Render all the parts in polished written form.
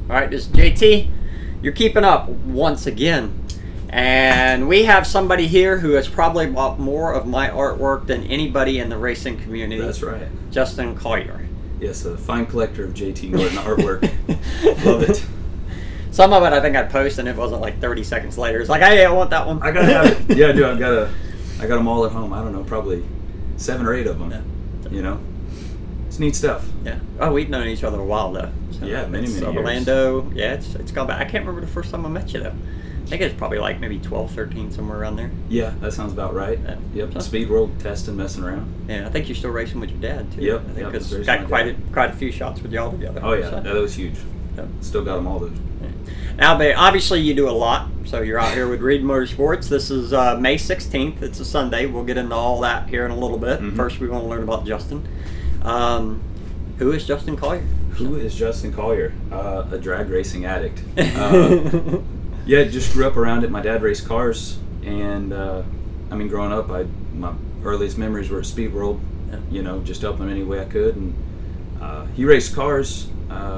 All right, this is JT. You're keeping up once again. And we have somebody here who has probably bought more of my artwork than anybody in the racing community. That's right. Justin Collier. Yes, a fine collector of JT Norton artwork. Love it. Some of it I think I post and it wasn't like 30 seconds later. It's like, hey, I want that one. I gotta have it. Yeah, I do. I got them all at home. I don't know, probably 7 or 8 of them. Yeah. You know, it's neat stuff. Yeah. Oh, we've known each other a while though. So yeah, many years. Orlando. Yeah, it's gone back. I can't remember the first time I met you though. I think it's probably like maybe 12, 13, somewhere around there. Yeah, that sounds about right. Yeah. Yep, Speed World testing, messing around. Yeah, I think you're still racing with your dad too. Yep, I think because yep, got quite a few shots with y'all together. Oh yeah, so. that was huge. Yep. Still got them all those. Yeah. Now, but obviously you do a lot. So you're out here with Reed Motorsports. This is May 16th. It's a Sunday. We'll get into all that here in a little bit. Mm-hmm. First, we want to learn about Justin. Who is Justin Collier? Who is Justin Collier? A drag racing addict. Yeah, just grew up around it. My dad raced cars, and growing up, my earliest memories were at Speed World. Yeah. You know, just helping any way I could. And he raced cars.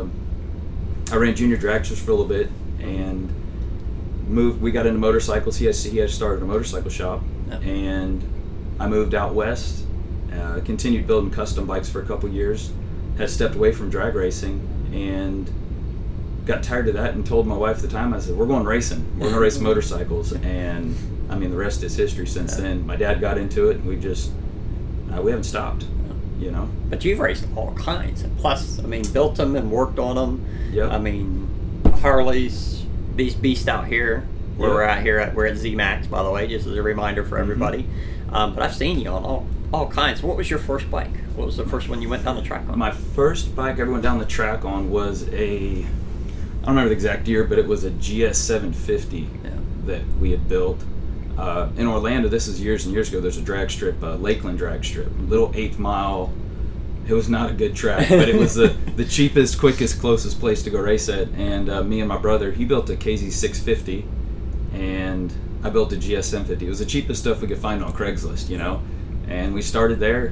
I ran junior dragsters for a little bit, and we got into motorcycles. He had started a motorcycle shop, yeah. And I moved out west. Continued building custom bikes for a couple years. Had stepped away from drag racing, and got tired of that and told my wife at the time, I said, we're going racing. We're going to race motorcycles. And the rest is history since then. My dad got into it, and we haven't stopped, you know. But you've raced all kinds. And plus, built them and worked on them. Yep. Harleys, these beasts out here. Where we're at here, we're at Z-Max, by the way, just as a reminder for everybody. Mm-hmm. But I've seen you on all kinds. What was your first bike? What was the first one you went down the track on? My first bike I went down the track on was I don't remember the exact year, but it was a GS 750 that we had built. In Orlando, this is years and years ago, there's a drag strip, Lakeland drag strip, little 8th mile. It was not a good track, but it was the cheapest, quickest, closest place to go race at. And me and my brother, he built a KZ 650, and I built a GS 750. It was the cheapest stuff we could find on Craigslist, you know. And we started there.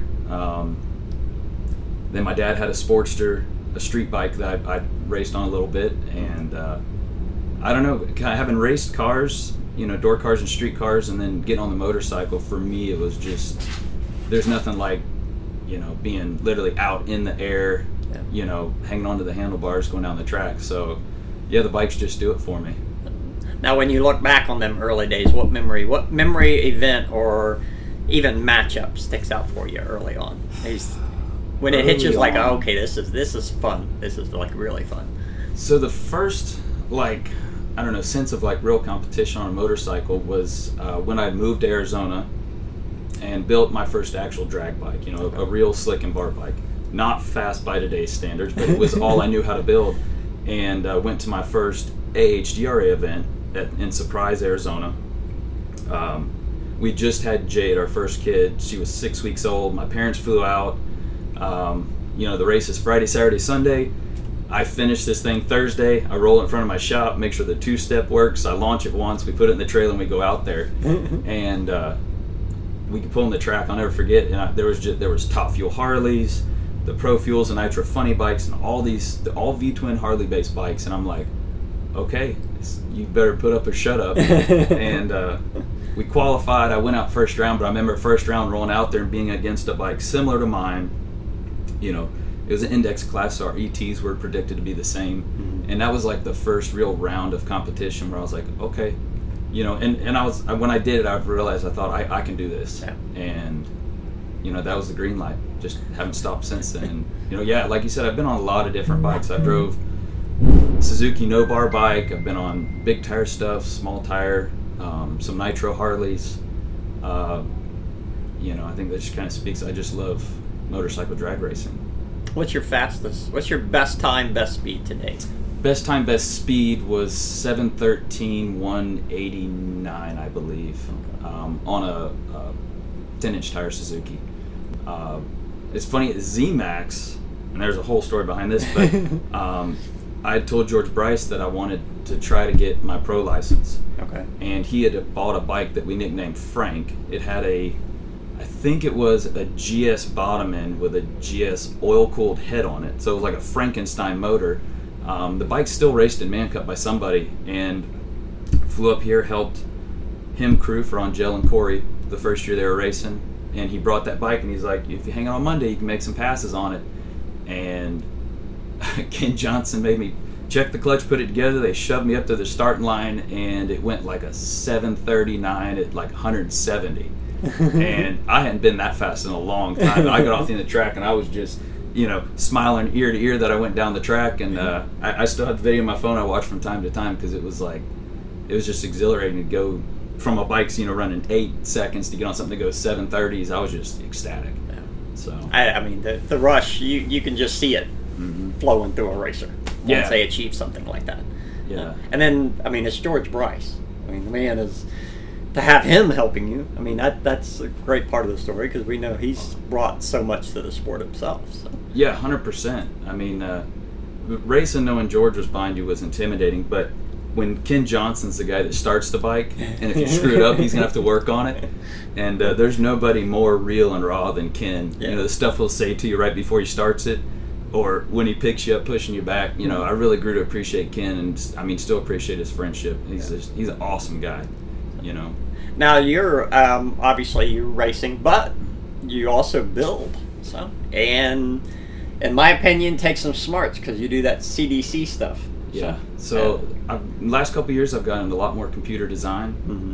Then my dad had a Sportster, a street bike that I raced on a little bit, and I don't know, having raced cars, you know, door cars and street cars, and then getting on the motorcycle, for me it was just, there's nothing like, you know, being literally out in the air, you know, hanging onto the handlebars going down the track. So yeah, the bikes just do it for me. Now when you look back on them early days, what memory event or even matchup sticks out for you early on? When it hits you, it's like, oh, okay, this is fun. This is like really fun. So the first, like, I don't know, sense of like real competition on a motorcycle was when I moved to Arizona and built my first actual drag bike. You know, a real slick and bar bike, not fast by today's standards, but it was all I knew how to build. And went to my first AHDRA event in Surprise, Arizona. We just had Jade, our first kid. She was 6 weeks old. My parents flew out. You know, the race is Friday, Saturday, Sunday. I finish this thing Thursday. I roll it in front of my shop, make sure the 2-step works. I launch it once. We put it in the trailer and we go out there. And we can pull in the track. I'll never forget. And there was Top Fuel Harleys, the Pro Fuels and Nitro Funny bikes, and all V-twin Harley based bikes. And I'm like, okay, you better put up or shut up. And we qualified. I went out first round, but I remember first round rolling out there and being against a bike similar to mine. You know, it was an index class, so our ETs were predicted to be the same. Mm-hmm. And that was like the first real round of competition where I was like, okay, you know, and when I did it, I realized, I thought I can do this. Yeah. And, you know, that was the green light. Just haven't stopped since then. And, you know, yeah, like you said, I've been on a lot of different bikes. I drove Suzuki no bar bike. I've been on big tire stuff, small tire, some Nitro Harleys. You know, I think that just kind of speaks. I just love motorcycle drag racing. What's your best time, best speed to date? Best time, best speed was 7:13, 189, I believe, on a 10-inch tire Suzuki. It's funny, at Z-Max, and there's a whole story behind this, but I told George Bryce that I wanted to try to get my pro license. Okay. And he had bought a bike that we nicknamed Frank. It had I think it was a GS bottom end with a GS oil-cooled head on it. So it was like a Frankenstein motor. The bike still raced in Man Cup by somebody, and flew up here, helped him crew for Angel and Corey the first year they were racing, and he brought that bike and he's like, if you hang on Monday, you can make some passes on it. And Ken Johnson made me check the clutch, put it together. They shoved me up to the starting line, and it went like a 739 at like 170. And I hadn't been that fast in a long time. I got off the end of the track, and I was just, smiling ear to ear that I went down the track. And I still have the video on my phone I watch from time to time, because it was just exhilarating to go from a bike's, running 8 seconds to get on something that goes 730s. I was just ecstatic. Yeah. So I mean, the rush, you can just see it flowing through a racer once they achieve something like that. Yeah. And then, I mean, it's George Bryce. I mean, the man is, to have him helping you, I mean, that's a great part of the story, because we know he's brought so much to the sport himself. So. Yeah, 100%. I mean, racing knowing George was behind you was intimidating, but when Ken Johnson's the guy that starts the bike, and if you screw it up, he's going to have to work on it. And there's nobody more real and raw than Ken. Yeah. The stuff he'll say to you right before he starts it, or when he picks you up, pushing you back. I really grew to appreciate Ken, and I mean, still appreciate his friendship. He's an awesome guy. Now you're obviously you're racing, but you also build. So, and in my opinion, take some smarts, because you do that CDC stuff. Yeah. So last couple of years, I've gotten into a lot more computer design,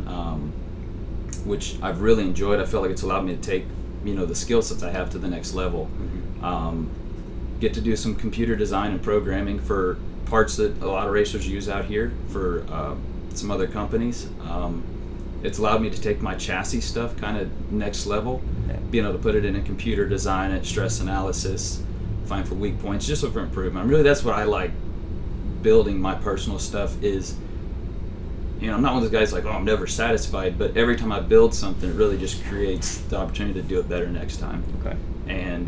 which I've really enjoyed. I feel like it's allowed me to take, the skill sets I have to the next level. Get to do some computer design and programming for parts that a lot of racers use out here for some other companies. It's allowed me to take my chassis stuff kind of next level, being able to put it in a computer, design it, stress analysis, find for weak points, just look for improvement. Really, that's what I like. Building my personal stuff is, I'm not one of those guys like, I'm never satisfied, but every time I build something, it really just creates the opportunity to do it better next time. Okay. And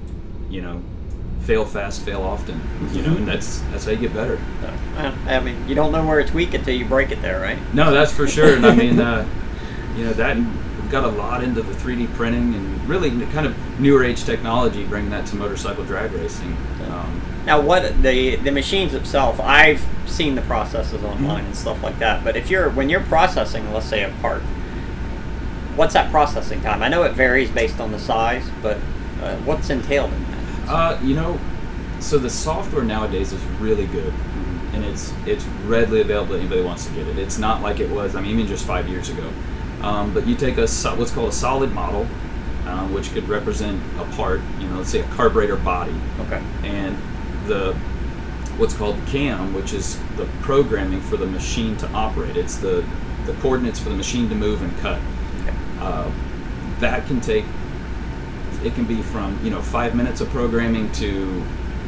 fail fast, fail often, and that's how you get better. I mean, you don't know where it's weak until you break it there, right? No, that's for sure. And I mean, that we've got a lot into the 3D printing and really kind of newer age technology, bringing that to motorcycle drag racing. Now, what the machines itself, I've seen the processes online and stuff like that. But when you're processing, let's say, a part, what's that processing time? I know it varies based on the size, but what's entailed in that? So the software nowadays is really good, and it's readily available to anybody who wants to get it. It's not like it was, even just 5 years ago. But you take what's called a solid model, which could represent a part, let's say a carburetor body. Okay. And what's called the cam, which is the programming for the machine to operate. It's the coordinates for the machine to move and cut. Okay. That can take, it can be from 5 minutes of programming to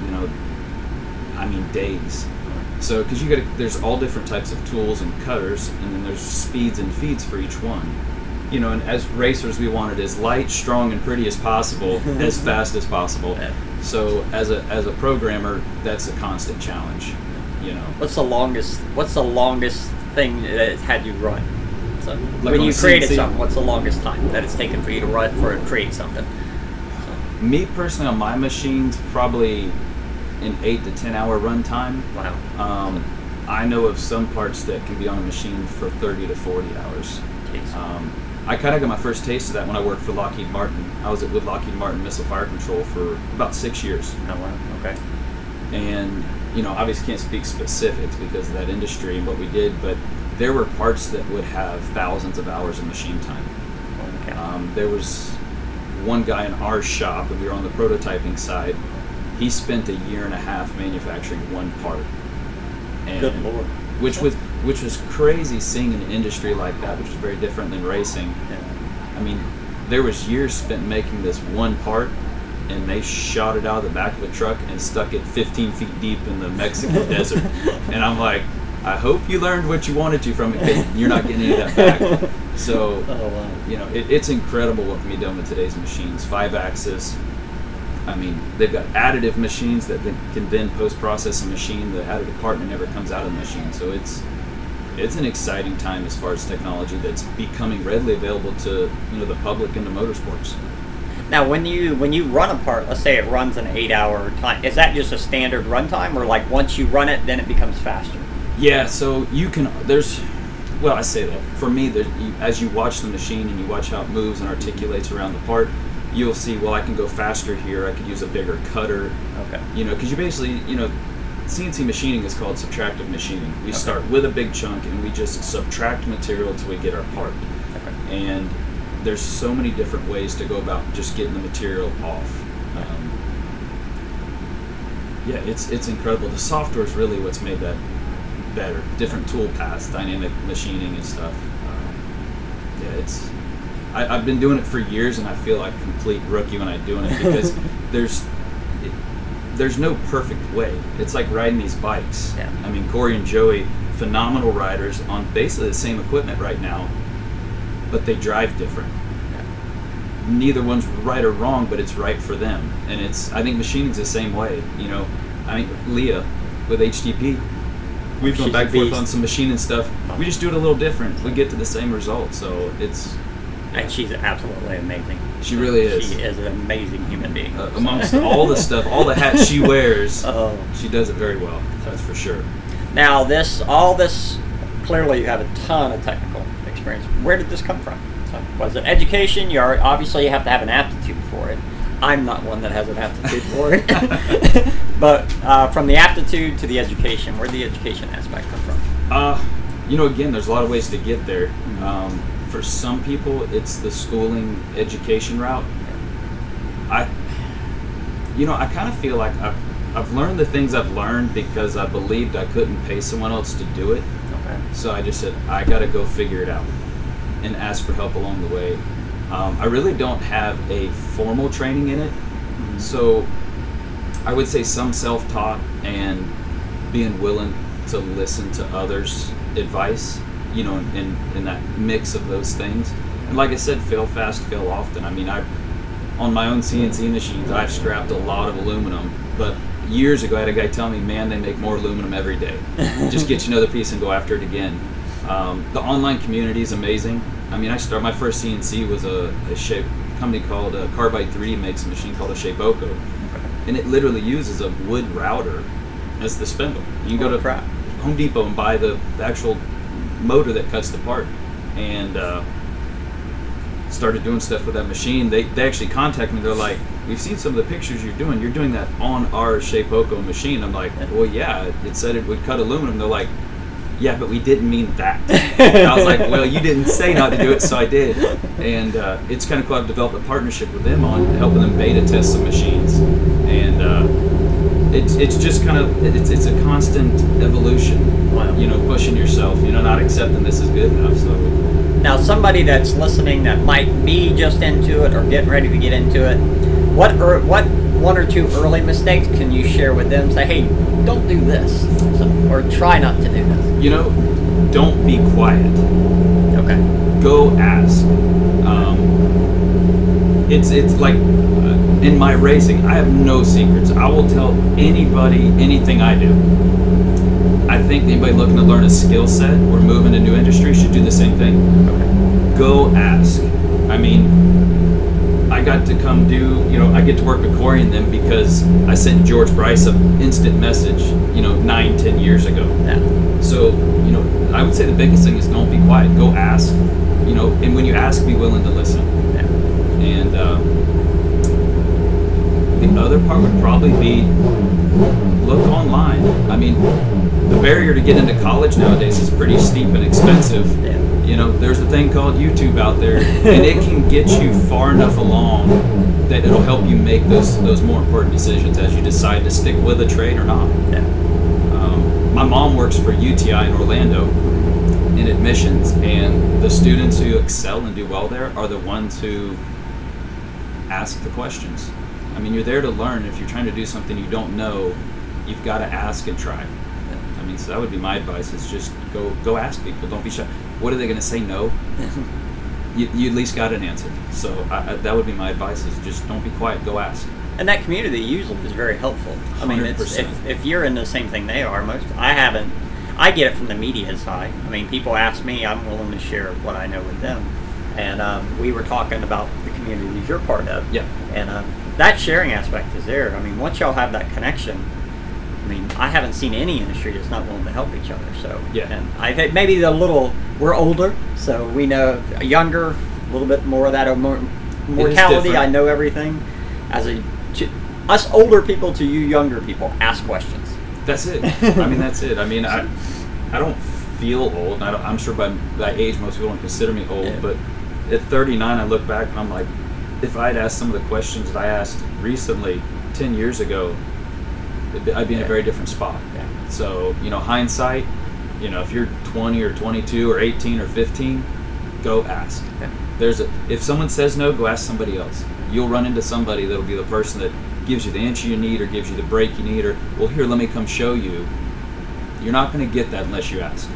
days. So because there's all different types of tools and cutters, and then there's speeds and feeds for each one. And as racers, we want it as light, strong, and pretty as possible, as fast as possible. Yeah. So as a programmer, that's a constant challenge. What's the longest thing that it's had you run? So like when you created something, what's the longest time that it's taken for you to run to create something? Me personally, on my machines, probably an 8 to 10 hour run time. Wow. I know of some parts that can be on a machine for 30 to 40 hours. I kind of got my first taste of that when I worked for Lockheed Martin. I was with Lockheed Martin Missile Fire Control for about 6 years. Oh, wow. Okay. And, obviously can't speak specifics because of that industry and what we did, but there were parts that would have thousands of hours of machine time. Okay. There was one guy in our shop, and we were on the prototyping side. He spent 1.5 years manufacturing one part. And Good Lord. Which was crazy seeing an industry like that, which is very different than racing. Yeah. There was years spent making this one part, and they shot it out of the back of a truck and stuck it 15 feet deep in the Mexican desert. And I'm like, I hope you learned what you wanted to from it, because you're not getting any of that back. So, it's incredible what can be done with today's machines. 5-axis. They've got additive machines that can then post-process a machine. The additive partner never comes out of the machine. So it's an exciting time as far as technology that's becoming readily available to the public and to motorsports. Now, when you run a part, let's say it runs an 8-hour time, is that just a standard run time, or like once you run it, then it becomes faster? Yeah, so you can, well, I say that. For me, as you watch the machine and you watch how it moves and articulates around the part, you'll see, well, I can go faster here, I could use a bigger cutter. Okay. Because you basically, CNC machining is called subtractive machining. We start with a big chunk and we just subtract material until we get our part. Okay. And there's so many different ways to go about just getting the material off. It's incredible. The software is really what's made that better. Different tool paths, dynamic machining and stuff. I've been doing it for years, and I feel like a complete rookie when I'm doing it because there's no perfect way. It's like riding these bikes. Yeah. I mean, Corey and Joey, phenomenal riders on basically the same equipment right now, but they drive different. Yeah. Neither one's right or wrong, but it's right for them. And I think machining's the same way. I mean, Leah with HTP, we've gone She's back a and forth beast. on some machining stuff. We just do it a little different. We get to the same result, so it's... And she's absolutely amazing. She really is. She is an amazing human being. Amongst all the stuff, all the hats she wears, Oh. she does it very well. That's for sure. Now, all this, clearly you have a ton of technical experience. Where did this come from? So, was it education? Obviously you have to have an aptitude for it. I'm not one that has an aptitude for it. But from the aptitude to the education, where did the education aspect come from? Again, there's a lot of ways to get there. For some people, it's the schooling education route. I kind of feel like I've learned the things I've learned because I believed I couldn't pay someone else to do it. Okay. So I just said, I got to go figure it out and ask for help along the way. I really don't have a formal training in it. Mm-hmm. So I would say some self-taught and being willing to listen to others' advice, in that mix of those things. And like I said, fail fast, fail often. I mean, on my own CNC machines, I've scrapped a lot of aluminum, but years ago I had a guy tell me, man, they make more aluminum every day. Just get you another piece and go after it again. The online community is amazing. I mean, my first CNC was a shape company called Carbide 3D makes a machine called a Shapeoko. And it literally uses a wood router as the spindle. You can go to Home Depot and buy the actual motor that cuts the part, and started doing stuff with that machine. They actually contacted me. They're like, we've seen some of the pictures you're doing that on our Shapeoko machine. I'm like, well, yeah, it said it would cut aluminum. They're like, yeah, but we didn't mean that. I was like, well, you didn't say not to do it, so I did. And it's kind of cool. I've developed a partnership with them on helping them beta test some machines, and it's just kind of it's a constant evolution. Wow. Pushing yourself. Not accepting this is good enough. So Now, somebody that's listening that might be just into it or getting ready to get into it, what one or two early mistakes can you share with them? Say, hey, don't do this, or try not to do this. Don't be quiet. Okay. Go ask. It's like in my racing, I have no secrets. I will tell anybody anything I do. I think anybody looking to learn a skill set or move into a new industry should do the same thing. Okay. Go ask. I mean, I got to come I get to work with Corey and them because I sent George Bryce an instant message, 9-10 years ago. Yeah. So, I would say the biggest thing is don't be quiet. Go ask, and when you ask, be willing to listen. Yeah. And the other part would probably be look online. I mean, the barrier to get into college nowadays is pretty steep and expensive. Yeah. There's a thing called YouTube out there, and it can get you far enough along that it'll help you make those more important decisions as you decide to stick with a trade or not. Yeah. My mom works for UTI in Orlando in admissions, and the students who excel and do well there are the ones who ask the questions. I mean, you're there to learn. If you're trying to do something you don't know, you've got to ask and try. I mean, so that would be my advice, is just go ask people. Don't be shy. What are they going to say? No. You at least got an answer. So that would be my advice, is just don't be quiet. Go ask. And that community usually is very helpful. I mean, 100%. if you're in the same thing they are, I get it from the media side. I mean, people ask me, I'm willing to share what I know with them. And we were talking about the community communities you're part of. Yeah. And that sharing aspect is there. I mean, once y'all have that connection, I mean, I haven't seen any industry that's not willing to help each other. So, Yeah. And I think maybe we're older, so we know younger, a little bit more of that mortality. I know everything. Us older people to you younger people, ask questions. That's it. I mean, that's it. I mean, I don't feel old. I'm sure by that age, most people don't consider me old. Yeah. But at 39, I look back and I'm like, if I had asked some of the questions that I asked recently, 10 years ago, I'd be in a very different spot. Yeah. So, hindsight, if you're 20 or 22 or 18 or 15, go ask. Yeah. If someone says no, go ask somebody else. You'll run into somebody that'll be the person that gives you the answer you need or gives you the break you need, or, well, here, let me come show you. You're not going to get that unless you ask.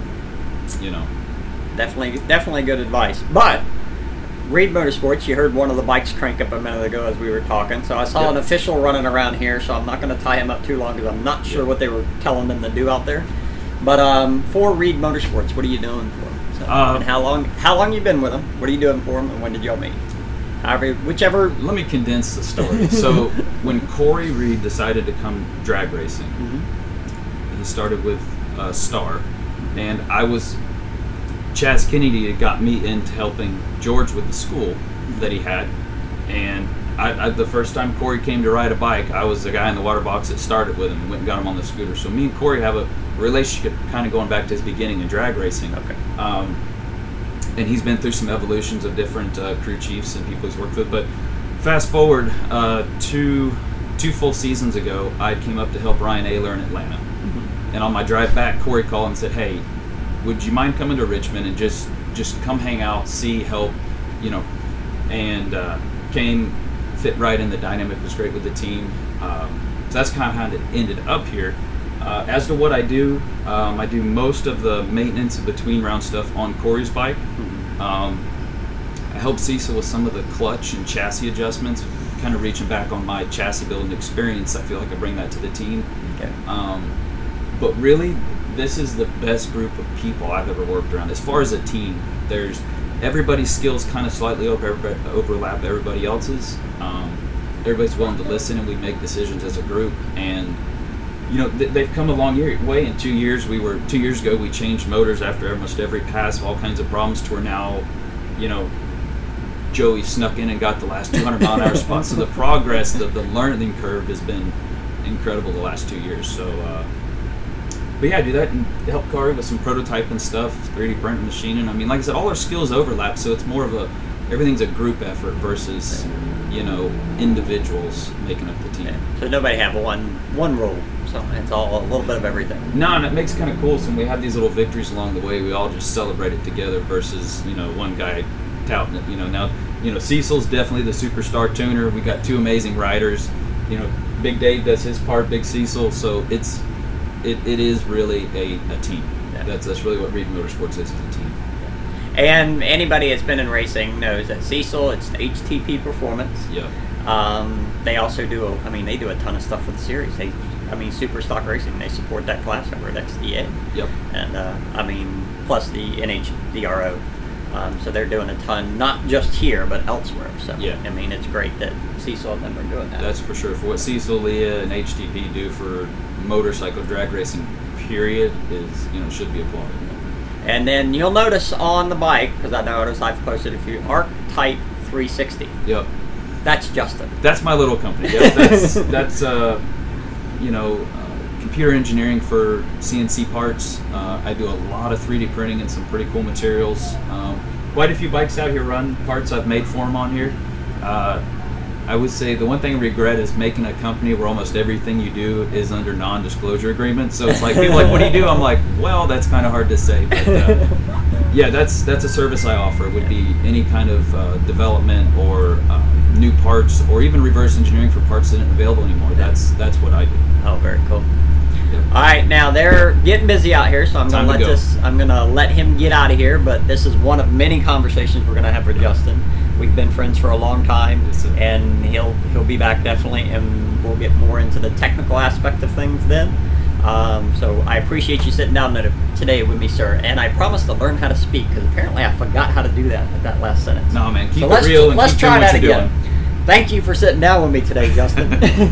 Definitely good advice. But Reed Motorsports, you heard one of the bikes crank up a minute ago as we were talking. So I saw an official running around here, so I'm not going to tie him up too long because I'm not sure what they were telling them to do out there. But for Reed Motorsports, what are you doing for them? So, and how long you been with them? What are you doing for them, and when did y'all meet? Whichever. Let me condense the story. So when Corey Reed decided to come drag racing, he started with Star, and Chaz Kennedy had got me into helping George with the school that he had, and I the first time Corey came to ride a bike, I was the guy in the water box that started with him and went and got him on the scooter. So me and Corey have a relationship kind of going back to his beginning in drag racing. Okay. And he's been through some evolutions of different crew chiefs and people he's worked with. But fast forward two full seasons ago, I came up to help Ryan Ayler in Atlanta. And on my drive back, Corey called and said, "Hey, would you mind coming to Richmond and just come hang out, see, help, and came, fit right in. The dynamic was great with the team. So that's kind of how it ended up here. As to what I do most of the maintenance and between round stuff on Corey's bike. I help Cecil with some of the clutch and chassis adjustments, kind of reaching back on my chassis building experience. I feel like I bring that to the team. Okay. But really, this is the best group of people I've ever worked around. As far as a team, everybody's skills kind of slightly overlap everybody else's. Everybody's willing to listen, and we make decisions as a group. And they've come a long way in 2 years. 2 years ago, we changed motors after almost every pass, all kinds of problems, to where now, Joey snuck in and got the last 200 mile an hour spot. So the progress, the learning curve has been incredible the last 2 years. So, but yeah, I do that and help Corey with some prototyping stuff, 3D printing, machining. I mean, like I said, all our skills overlap, so it's more of everything's a group effort versus, individuals making up the team. Yeah. So nobody have one role. So it's all a little bit of everything. No, and it makes it kind of cool. So when we have these little victories along the way, we all just celebrate it together versus, one guy touting it. Now, Cecil's definitely the superstar tuner. We got two amazing riders. Big Dave does his part, Big Cecil. So it is really a team. Yeah. That's really what Reed Motorsports is a team. And anybody that's been in racing knows that Cecil, it's HTP Performance. Yeah. They also do they do a ton of stuff for the series. Super Stock Racing, they support that class over at XDA. Yep. And plus the NHDRO. So they're doing a ton, not just here, but elsewhere. So yeah. It's great that Cecil and them are doing that. That's for sure. For what Cecil, Leah, and HTP do for motorcycle drag racing, period, is should be applauded. And then you'll notice on the bike, because I noticed I've posted a few, Arc-Type 360. Yep. That's Justin. That's my little company. Yep. That's computer engineering for CNC parts. I do a lot of 3D printing and some pretty cool materials. Quite a few bikes out here run parts I've made for them on here. I would say the one thing I regret is making a company where almost everything you do is under non-disclosure agreements. So it's like, people are like, what do you do? I'm like, well, that's kind of hard to say. But yeah, that's a service I offer. It would be any kind of development or new parts, or even reverse engineering for parts that aren't available anymore. That's what I do. Oh, very cool. Yep. All right, now they're getting busy out here, so I'm gonna let him get out of here. But this is one of many conversations we're gonna have with Justin. We've been friends for a long time, and he'll be back definitely, and we'll get more into the technical aspect of things then. So I appreciate you sitting down today with me, sir. And I promise to learn how to speak, because apparently I forgot how to do that at that last sentence. No, man, keep it real and let's keep try doing what that you're again. doing. Thank you for sitting down with me today, Justin.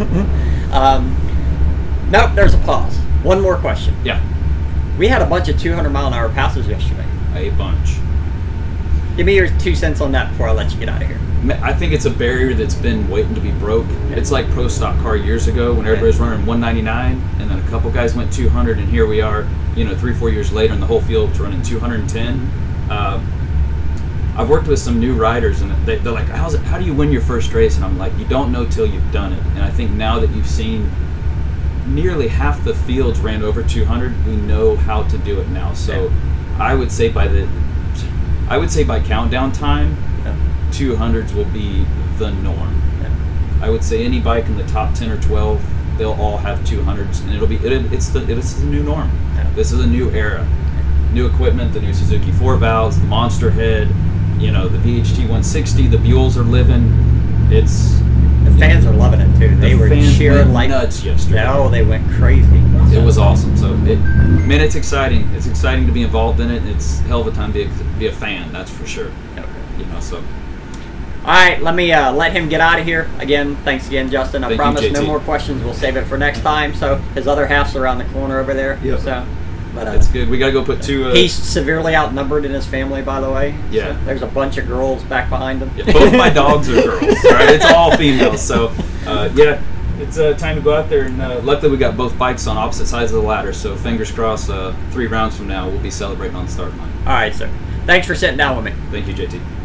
Nope, there's a pause. One more question. Yeah, We had a bunch of 200-mile-an-hour passes yesterday. a bunch. Give me your 2 cents on that before I let you get out of here. I think it's a barrier that's been waiting to be broke. It's like pro stock car years ago when everybody was running 199, and then a couple guys went 200, and here we are, 3-4 years later, and the whole field's running 210. I've worked with some new riders, and they're like, how do you win your first race? And I'm like, you don't know till you've done it. And I think now that you've seen nearly half the fields ran over 200, we know how to do it now. So I would say by countdown time, 200s will be the norm. I would say any bike in the top 10 or 12, they'll all have 200s, and it's the new norm. This is a new era. New equipment, the new Suzuki 4 valves, the Monster Head, the VHT 160, the Buells are living. The fans are loving it too. They were cheering like nuts yesterday. Oh, they went crazy. It was awesome. So it's exciting. It's exciting to be involved in it, and it's a hell of a time to be a fan. That's for sure. Okay. So. All right, let me let him get out of here. Again, thanks again, Justin. I promise no more questions. We'll save it for next time. So his other half's around the corner over there. Yep. So, but that's good. We gotta go put two. He's severely outnumbered in his family, by the way. Yeah. So there's a bunch of girls back behind him. Yeah, both my dogs are girls. All right, it's all females. So it's time to go out there. And luckily, we got both bikes on opposite sides of the ladder. So fingers crossed. 3 rounds from now, we'll be celebrating on the start line. All right, sir. Thanks for sitting down with me. Thank you, JT.